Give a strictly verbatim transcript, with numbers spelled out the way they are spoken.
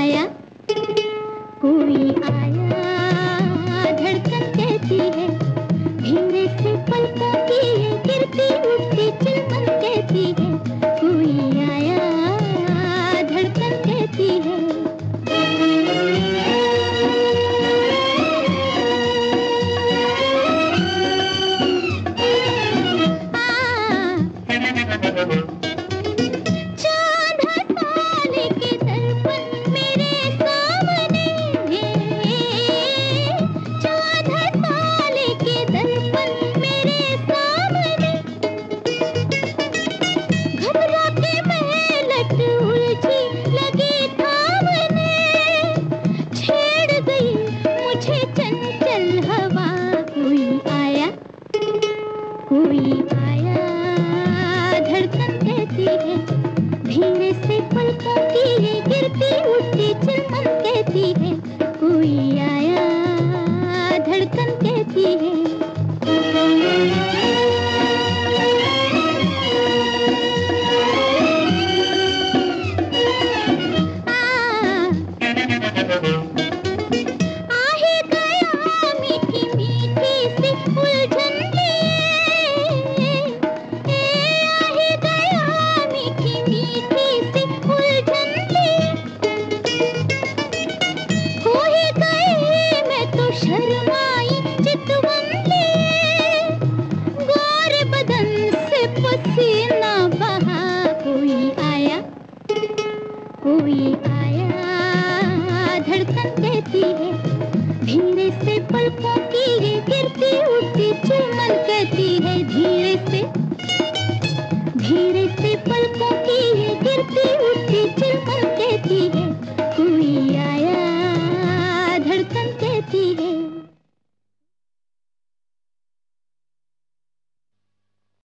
आया, कोई आया, धड़कन कहती है धीरे से पलकों की ये गिरती उठती चिलमन कहती है, कोई आया, धड़कन कहती है। चांद हंसाने के दर्पण मेरे सामने है, चांद हंसाने के दर्पण मेरे सामने, घबरा के मैं लट उलझी लगी थामने, छेड़ गई मुझे चंचल हवा, कोई आया, कोई आया, धड़कन कहती है धीरे से पलकों की ये गिरती उठती चिलमन कहती है, कोई आया, धड़कन कहती है। आ ही गया मीठी मीठी सी उलझन लिए, आ ही गया मीठी मीठी सी उलझन लिए, खो ही गई मैं तो शर्माई चितवन लिए, गोरे बदन से पसीना बहा, कोई आया, कोई आया, धड़कन कहती है धीरे से पलकों की ये गिरती उठती चिलमन कहती है, धीरे से, धीरे से पलकों की ये गिरती उठती चिलमन कहती है।